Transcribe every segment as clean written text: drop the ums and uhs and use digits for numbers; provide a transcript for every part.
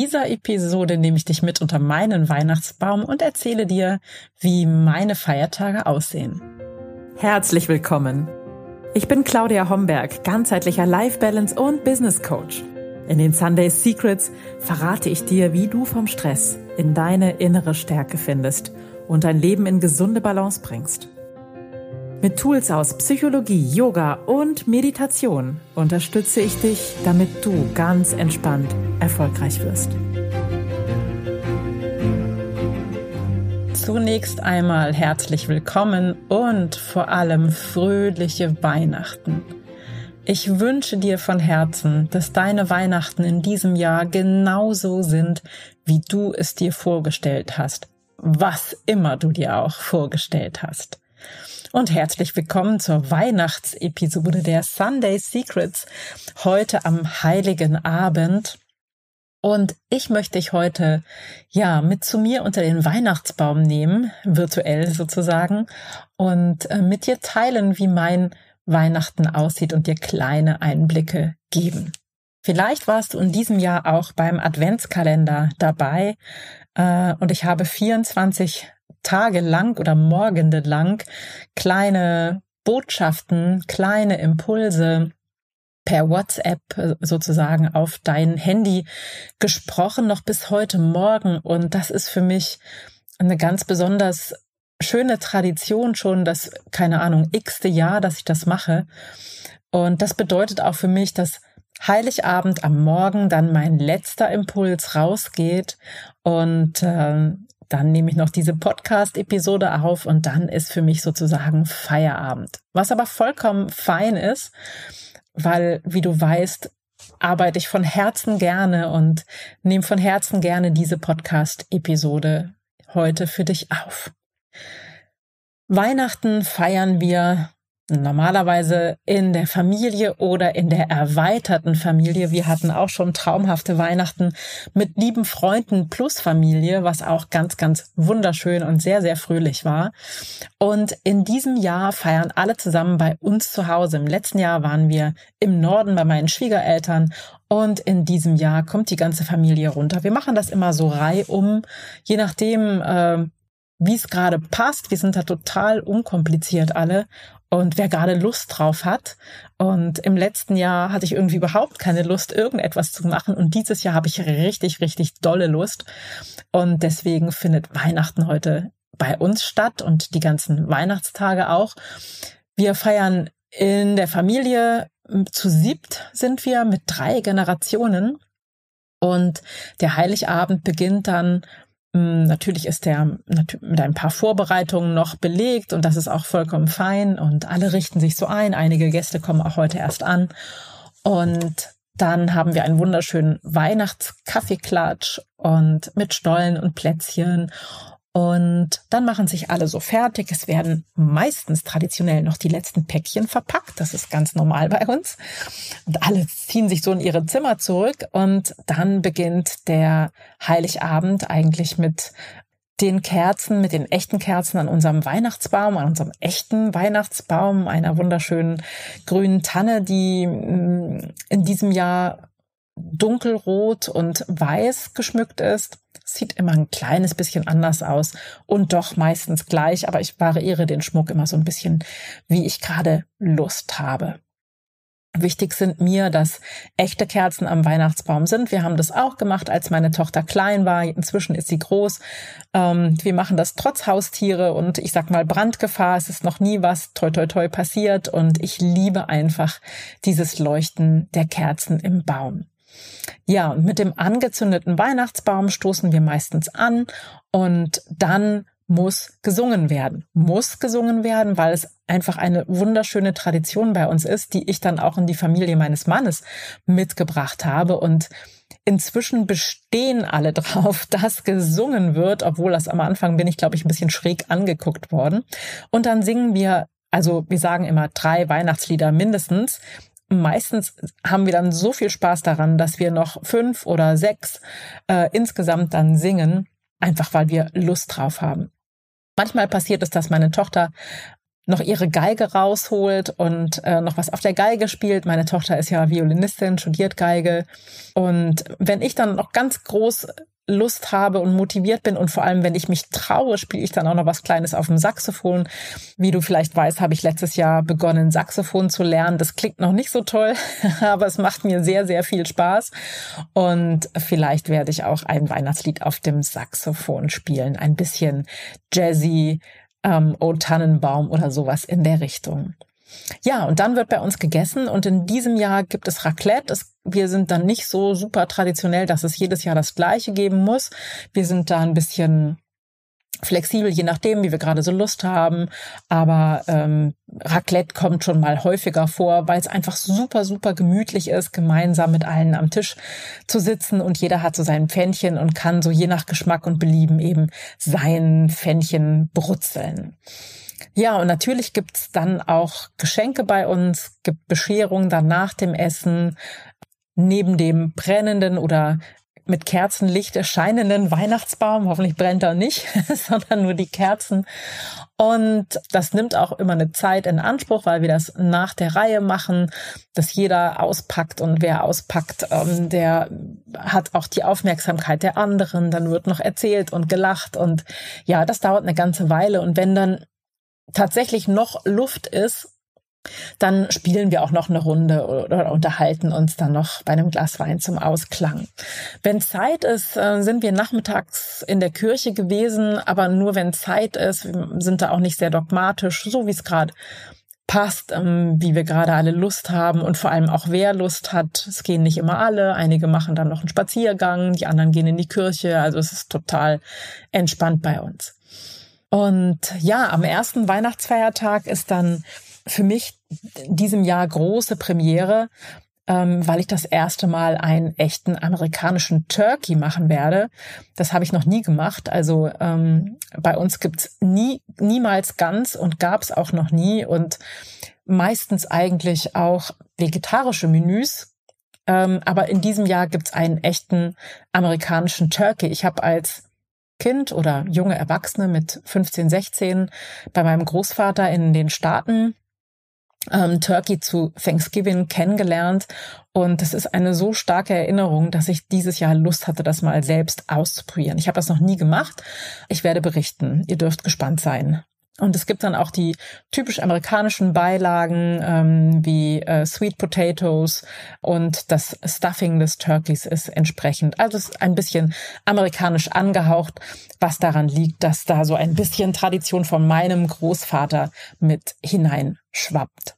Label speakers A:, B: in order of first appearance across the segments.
A: dieser Episode nehme ich dich mit unter meinen Weihnachtsbaum und erzähle dir, wie meine Feiertage aussehen. Herzlich willkommen! Ich bin Claudia Homberg, ganzheitlicher Life Balance und Business Coach. In den Sunday Secrets verrate ich dir, wie du vom Stress in deine innere Stärke findest und dein Leben in gesunde Balance bringst. Mit Tools aus Psychologie, Yoga und Meditation unterstütze ich dich, damit du ganz entspannt erfolgreich wirst. Zunächst einmal herzlich willkommen und vor allem fröhliche Weihnachten. Ich wünsche dir von Herzen, dass deine Weihnachten in diesem Jahr genauso sind, wie du es dir vorgestellt hast, was immer du dir auch vorgestellt hast. Und herzlich willkommen zur Weihnachtsepisode der Sunday Secrets, heute am Heiligen Abend. Und ich möchte dich heute, mit zu mir unter den Weihnachtsbaum nehmen, virtuell sozusagen, und mit dir teilen, wie mein Weihnachten aussieht und dir kleine Einblicke geben. Vielleicht warst du in diesem Jahr auch beim Adventskalender dabei, und ich habe 24 Tage lang oder Morgende lang kleine Botschaften, kleine Impulse per WhatsApp sozusagen auf dein Handy gesprochen, noch bis heute Morgen. Und das ist für mich eine ganz besonders schöne Tradition, schon das, x-te Jahr, dass ich das mache. Und das bedeutet auch für mich, dass Heiligabend am Morgen dann mein letzter Impuls rausgeht und dann nehme ich noch diese Podcast-Episode auf und dann ist für mich sozusagen Feierabend. Was aber vollkommen fein ist, weil, wie du weißt, arbeite ich von Herzen gerne und nehme von Herzen gerne diese Podcast-Episode heute für dich auf. Weihnachten feiern wir normalerweise in der Familie oder in der erweiterten Familie. Wir hatten auch schon traumhafte Weihnachten mit lieben Freunden plus Familie, was auch ganz, ganz wunderschön und sehr, sehr fröhlich war. Und in diesem Jahr feiern alle zusammen bei uns zu Hause. Im letzten Jahr waren wir im Norden bei meinen Schwiegereltern und in diesem Jahr kommt die ganze Familie runter. Wir machen das immer so reihum, je nachdem, wie es gerade passt. Wir sind da total unkompliziert alle. Und wer gerade Lust drauf hat. Und im letzten Jahr hatte ich irgendwie überhaupt keine Lust, irgendetwas zu machen. Und dieses Jahr habe ich richtig, richtig dolle Lust. Und deswegen findet Weihnachten heute bei uns statt und die ganzen Weihnachtstage auch. Wir feiern in der Familie, zu siebt sind wir mit 3 Generationen. Und der Heiligabend beginnt dann. Natürlich ist der mit ein paar Vorbereitungen noch belegt und das ist auch vollkommen fein und alle richten sich so ein. Einige Gäste kommen auch heute erst an und dann haben wir einen wunderschönen Weihnachtskaffeeklatsch und mit Stollen und Plätzchen und dann machen sich alle so fertig. Es werden meistens traditionell noch die letzten Päckchen verpackt. Das ist ganz normal bei uns. Und alle ziehen sich so in ihre Zimmer zurück. Und dann beginnt der Heiligabend eigentlich mit den Kerzen, mit den echten Kerzen an unserem Weihnachtsbaum, an unserem echten Weihnachtsbaum, einer wunderschönen grünen Tanne, die in diesem Jahr dunkelrot und weiß geschmückt ist. Sieht immer ein kleines bisschen anders aus und doch meistens gleich, aber ich variiere den Schmuck immer so ein bisschen, wie ich gerade Lust habe. Wichtig sind mir, dass echte Kerzen am Weihnachtsbaum sind. Wir haben das auch gemacht, als meine Tochter klein war. Inzwischen ist sie groß. Wir machen das trotz Haustiere und ich sag mal Brandgefahr. Es ist noch nie was toi toi toi passiert und ich liebe einfach dieses Leuchten der Kerzen im Baum. Ja, und mit dem angezündeten Weihnachtsbaum stoßen wir meistens an und dann muss gesungen werden, weil es einfach eine wunderschöne Tradition bei uns ist, die ich dann auch in die Familie meines Mannes mitgebracht habe und inzwischen bestehen alle drauf, dass gesungen wird, obwohl das am Anfang bin ich, glaube ich, ein bisschen schräg angeguckt worden und dann singen wir, also wir sagen immer 3 Weihnachtslieder mindestens. Meistens haben wir dann so viel Spaß daran, dass wir noch 5 oder 6 insgesamt dann singen, einfach weil wir Lust drauf haben. Manchmal passiert es, dass meine Tochter noch ihre Geige rausholt und noch was auf der Geige spielt. Meine Tochter ist ja Violinistin, studiert Geige. Und wenn ich dann noch ganz groß Lust habe und motiviert bin und vor allem, wenn ich mich traue, spiele ich dann auch noch was Kleines auf dem Saxophon. Wie du vielleicht weißt, habe ich letztes Jahr begonnen, Saxophon zu lernen. Das klingt noch nicht so toll, aber es macht mir sehr, sehr viel Spaß. Und vielleicht werde ich auch ein Weihnachtslied auf dem Saxophon spielen. Ein bisschen jazzy, O Tannenbaum oder sowas in der Richtung. Ja, und dann wird bei uns gegessen und in diesem Jahr gibt es Raclette. Wir sind dann nicht so super traditionell, dass es jedes Jahr das Gleiche geben muss. Wir sind da ein bisschen flexibel, je nachdem, wie wir gerade so Lust haben. Aber Raclette kommt schon mal häufiger vor, weil es einfach super, super gemütlich ist, gemeinsam mit allen am Tisch zu sitzen und jeder hat so sein Pfännchen und kann so je nach Geschmack und Belieben eben sein Pfännchen brutzeln. Ja, und natürlich gibt's dann auch Geschenke bei uns, gibt Bescherung dann nach dem Essen, neben dem brennenden oder mit Kerzenlicht erscheinenden Weihnachtsbaum. Hoffentlich brennt er nicht, sondern nur die Kerzen. Und das nimmt auch immer eine Zeit in Anspruch, weil wir das nach der Reihe machen, dass jeder auspackt und wer auspackt, der hat auch die Aufmerksamkeit der anderen. Dann wird noch erzählt und gelacht und ja, das dauert eine ganze Weile. Und wenn dann tatsächlich noch Luft ist, dann spielen wir auch noch eine Runde oder unterhalten uns dann noch bei einem Glas Wein zum Ausklang. Wenn Zeit ist, sind wir nachmittags in der Kirche gewesen, aber nur wenn Zeit ist. Wir sind da auch nicht sehr dogmatisch, so wie es gerade passt, wie wir gerade alle Lust haben und vor allem auch wer Lust hat. Es gehen nicht immer alle, einige machen dann noch einen Spaziergang, die anderen gehen in die Kirche, also es ist total entspannt bei uns. Und ja, am ersten Weihnachtsfeiertag ist dann für mich in diesem Jahr große Premiere, weil ich das erste Mal einen echten amerikanischen Turkey machen werde. Das habe ich noch nie gemacht. Also bei uns gibt's niemals Gans und gab's auch noch nie und meistens eigentlich auch vegetarische Menüs. Aber in diesem Jahr gibt's einen echten amerikanischen Turkey. Ich habe als Kind oder junge Erwachsene mit 15, 16 bei meinem Großvater in den Staaten Turkey zu Thanksgiving kennengelernt und das ist eine so starke Erinnerung, dass ich dieses Jahr Lust hatte, das mal selbst auszuprobieren. Ich habe das noch nie gemacht. Ich werde berichten. Ihr dürft gespannt sein. Und es gibt dann auch die typisch amerikanischen Beilagen wie Sweet Potatoes und das Stuffing des Turkeys ist entsprechend. Also es ist ein bisschen amerikanisch angehaucht, was daran liegt, dass da so ein bisschen Tradition von meinem Großvater mit hineinschwappt.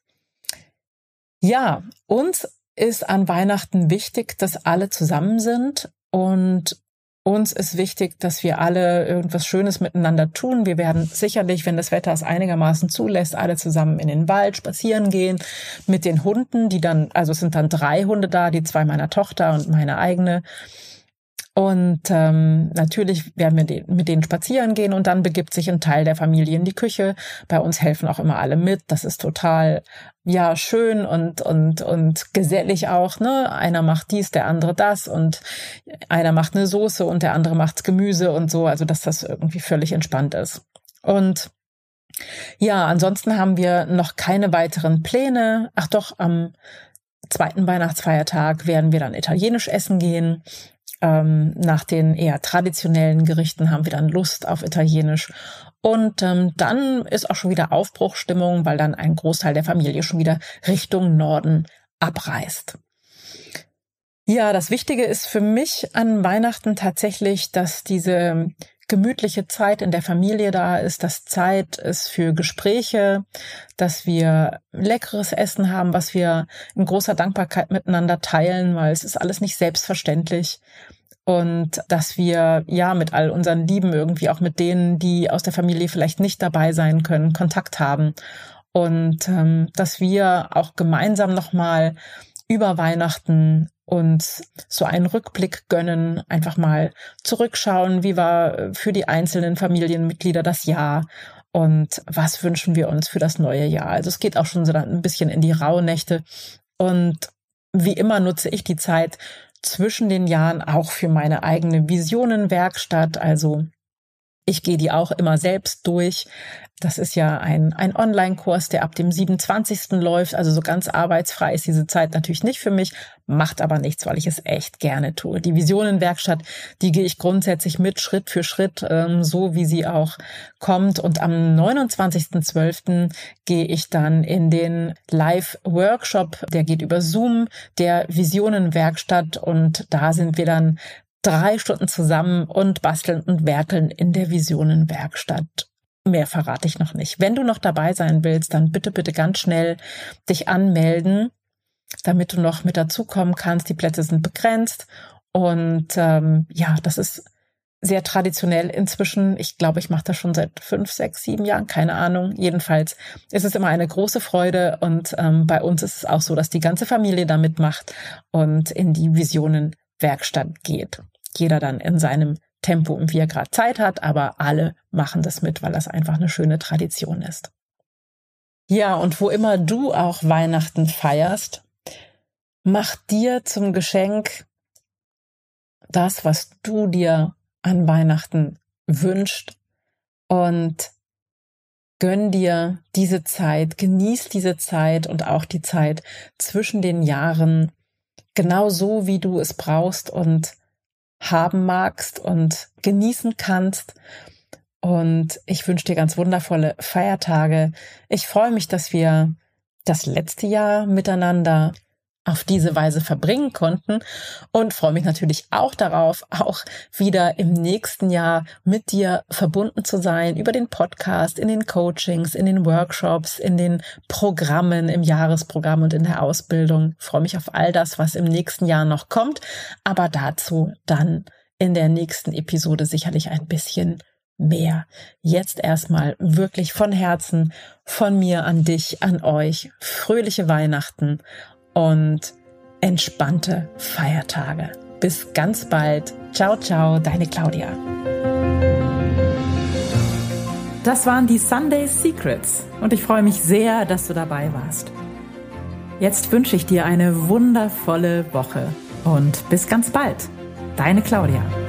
A: Ja, uns ist an Weihnachten wichtig, dass alle zusammen sind und uns ist wichtig, dass wir alle irgendwas Schönes miteinander tun. Wir werden sicherlich, wenn das Wetter es einigermaßen zulässt, alle zusammen in den Wald spazieren gehen mit den Hunden, also es sind dann 3 Hunde da, die 2 meiner Tochter und meine eigene. Und natürlich werden wir mit denen spazieren gehen und dann begibt sich ein Teil der Familie in die Küche. Bei uns helfen auch immer alle mit. Das ist total schön und gesellig auch, ne? Einer macht dies, der andere das und einer macht eine Soße und der andere macht Gemüse und so, also dass das irgendwie völlig entspannt ist. Und ja, ansonsten haben wir noch keine weiteren Pläne. Ach doch, am 2. Weihnachtsfeiertag werden wir dann italienisch essen gehen. Nach den eher traditionellen Gerichten haben wir dann Lust auf Italienisch. Und dann ist auch schon wieder Aufbruchstimmung, weil dann ein Großteil der Familie schon wieder Richtung Norden abreist. Ja, das Wichtige ist für mich an Weihnachten tatsächlich, dass diese gemütliche Zeit in der Familie da ist, dass Zeit ist für Gespräche, dass wir leckeres Essen haben, was wir in großer Dankbarkeit miteinander teilen, weil es ist alles nicht selbstverständlich. Und dass wir mit all unseren Lieben irgendwie auch mit denen, die aus der Familie vielleicht nicht dabei sein können, Kontakt haben. Und dass wir auch gemeinsam nochmal über Weihnachten uns so einen Rückblick gönnen, einfach mal zurückschauen, wie war für die einzelnen Familienmitglieder das Jahr und was wünschen wir uns für das neue Jahr. Also es geht auch schon so ein bisschen in die Rauhnächte und wie immer nutze ich die Zeit zwischen den Jahren auch für meine eigene Visionenwerkstatt, also Ich gehe die auch immer selbst durch. Das ist ja ein Online-Kurs, der ab dem 27. läuft. Also so ganz arbeitsfrei ist diese Zeit natürlich nicht für mich, macht aber nichts, weil ich es echt gerne tue. Die Visionenwerkstatt, die gehe ich grundsätzlich mit, Schritt für Schritt, so wie sie auch kommt. Und am 29.12. gehe ich dann in den Live-Workshop, der geht über Zoom, der Visionenwerkstatt. Und da sind wir dann 3 Stunden zusammen und basteln und werkeln in der Visionenwerkstatt. Mehr verrate ich noch nicht. Wenn du noch dabei sein willst, dann bitte ganz schnell dich anmelden, damit du noch mit dazukommen kannst. Die Plätze sind begrenzt und das ist sehr traditionell inzwischen. Ich glaube, ich mache das schon seit 5, 6, 7 Jahren, keine Ahnung. Jedenfalls ist es immer eine große Freude und bei uns ist es auch so, dass die ganze Familie da mitmacht und in die Visionenwerkstatt geht. Jeder dann in seinem Tempo und wie er gerade Zeit hat, aber alle machen das mit, weil das einfach eine schöne Tradition ist. Ja, und wo immer du auch Weihnachten feierst, mach dir zum Geschenk das, was du dir an Weihnachten wünschst und gönn dir diese Zeit, genieß diese Zeit und auch die Zeit zwischen den Jahren genau so, wie du es brauchst und haben magst und genießen kannst. Und ich wünsche dir ganz wundervolle Feiertage. Ich freue mich, dass wir das letzte Jahr miteinander auf diese Weise verbringen konnten und freue mich natürlich auch darauf, auch wieder im nächsten Jahr mit dir verbunden zu sein über den Podcast, in den Coachings, in den Workshops, in den Programmen, im Jahresprogramm und in der Ausbildung. Ich freue mich auf all das, was im nächsten Jahr noch kommt, aber dazu dann in der nächsten Episode sicherlich ein bisschen mehr. Jetzt erstmal wirklich von Herzen, von mir an dich, an euch, fröhliche Weihnachten und entspannte Feiertage. Bis ganz bald. Ciao, ciao, deine Claudia. Das waren die Sunday Secrets und ich freue mich sehr, dass du dabei warst. Jetzt wünsche ich dir eine wundervolle Woche und bis ganz bald. Deine Claudia.